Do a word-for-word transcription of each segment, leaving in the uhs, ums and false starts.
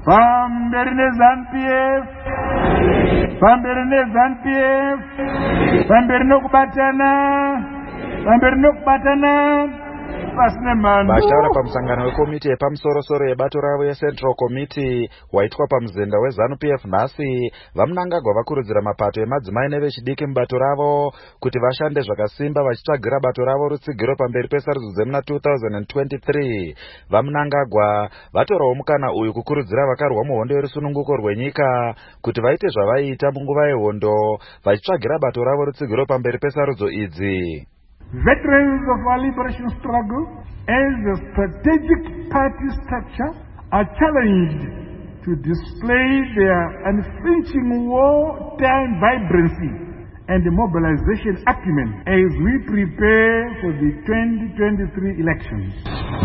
pamberi neZANU P F, pamberi neZANU P F, pamberi nokubatana, pamberi nokubatana. Vachitaura pamusangano wekomiti yepamusoro-soro yebato ravo yeCentral Committee waitwa pamuzenda weZANU P F nhasi, vaMnangagwa vakurudzira mapato emadzimai nevechidiki mubato ravo kuti vashande zvakasimba vachitsvagira bato ravo rutsigiro pamberi pesarudzo dzemuna two thousand twenty-three. VaMnangagwa vatorawo mukana uyu kukurudzira vakarwa muhondo yerusununguko rwenyika kuti vaite zvavaiita munguva yehondo vachitsvagira bato ravo rutsigiro pamberi pesarudzo idzi. Veterans of our liberation struggle, as a strategic party structure, are challenged to display their unflinching wartime vibrancy and mobilization acumen as we prepare for the twenty twenty-three elections.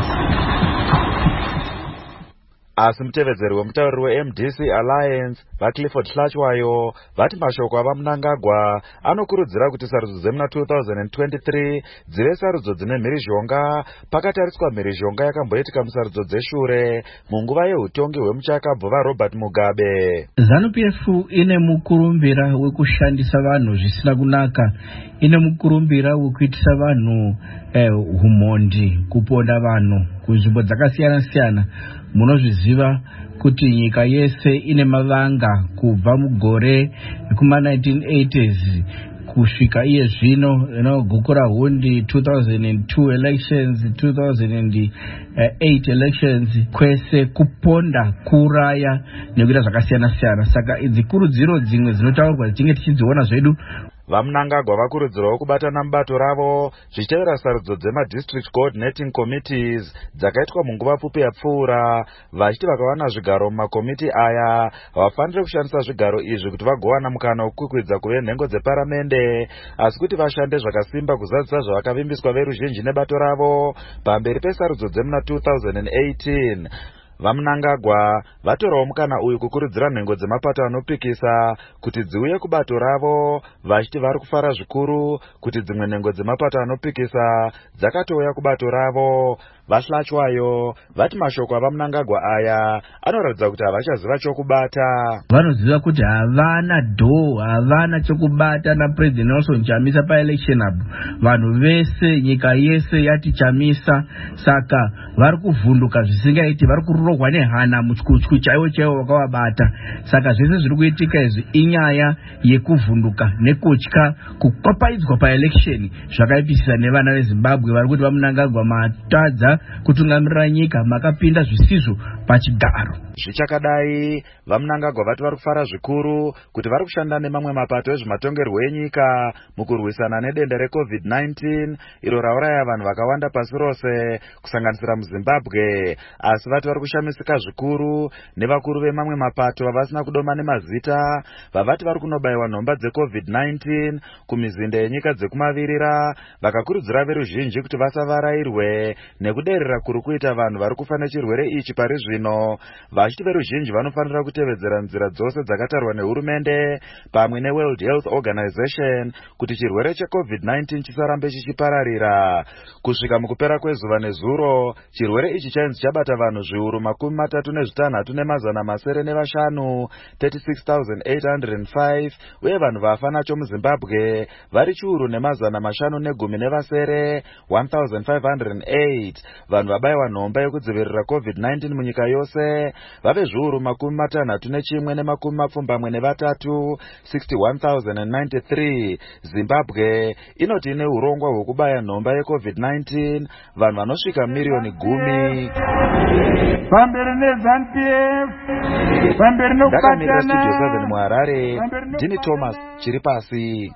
Asi mutevedzeri wemutauriri weM D C Alliance vaClifford Hlachwayo vati mashoko avaMnangagwa anokurudzira kuti sarudzo dzemuna two thousand twenty-three dzive sarudzo dzine mhirizhonga pakatariswa mhirizhonga yakamboitika musarudzo dzeshure munguva yeutongi hwemuchakabvu vaRobert Mugabe. ZANU P F ine mukurumbira wekushandisa vanhu zvisina kunaka, ine mukurumbira wekuitisa vanhu eh, humondi, kuponda vanhu kunzvimbo dzakasiyana-siyana. Munozviziva kuti nyika yese ine mavanga kubva mugore kuma nineteen eighties kusvika iye zvino, inogukura hundi two thousand two elections, two thousand eight elections, kwese kuponda, kuraya nekuita zvakasiyana-siyana. Saka idzi kurudziro dzimwe dzinotaurwa tinge tichidziona zvedu. VaMnangagwa vakurudzirawo kubatana mubato ravo zvichitevera sarudzo dzemadistrict coordinating committees dzakaitwa munguva pfupi yapfuura, vachiti vakawana zvigaro mumakomiti aya havafaniri kushandisa zvigaro izvi kuti vagowana mukana wekukwidza kuve nhengo dzeparamende, asi kuti vashande zvakasimba kuzadzisa zvavakavimbiswa veruzhinji nebato ravo pamberi pesarudzo dzemuna two thousand eighteen. VaMnangagwa vatorawo mukana uyu kukurudzira nhengo dzemapato anopikisa kuti dziuye kubato ravo, vachiti vari kufara zvikuru kuti dzimwe nhengo dzemapato anopikisa dzakatouya kubato ravo. VaHlachwayo vati mashoko avaMnangagwa aya anoratidza kuti havachaziva chokubata. Vanoziva kuti havana dhoo, havana chokubata naPresident Nelson Chamisa paelection apo. Vanhu vese, nyika yese yati Chamisa, saka vari kuvhunduka zvisingaiti, vari kurohwa nehana mutyutyu chaiwo chaiwo vakavabata. Saka zvese zviri kuitika izvi inyaya yekuvhunduka nekutya kukwapaidzwa paelection zvakaipisisa nevana veZimbabwe vari kuti vaMnangagwa matadza kutungamirira nyika, makapinda zvisizvo pachigaro. Zvichakadai, vaMnangagwa vati vari kufara zvikuru kuti vari kushanda nemamwe mapato ezvematongerwo enyika mukurwisana nedenda reCovid nineteen iro rauraya vanhu vakawanda pasi rose kusanganisira muZimbabwe, asi vati vari kushamisika zvikuru nevakuru vemamwe mapato vavasina kudoma nemazita vavati vari kunobayiwa nhomba dzeCovid nineteen kumizinde yenyika dzekumavirira, vakakurudzira veruzhinji kuti vasavarairwe nekuderera kuri kuita vanhu vari kufa nechirwere ichi pari zvino, vachiti veruzhinji vanofanira kutevedzera nzira dzose dzakatarwa nehurumende pamwe neWorld Health Organization kuti chirwere cheCovid nineteen chisarambe chichipararira. Kusvika mukupera kwezuva nezuro, chirwere ichi chainzi chabata vanhu zviuru makumi matatu nezvitanhatu nemazana masere nevashanu, thirty-six thousand eight hundred five, uye vanhu vafa nacho muZimbabwe vari chiuru nemazana mashanu negumi nevasere, one thousand five hundred eight. Vanhu vabayiwa nhomba yekudzivirira COVID nineteen munyika yose vave zviuru makumi matanhatu nechimwe nemakumi mapfumbamwe nevatatu, sixty-one thousand ninety-three. Zimbabwe inoti ine urongwa hwekubaya nhomba yeCovid nineteen vanhu vanosvika miriyoni gumi. Pamberi neZANU P F, pamberi nokubatana. Ndakamirira Studio seven muHarare, Dini Thomas chiri pasi.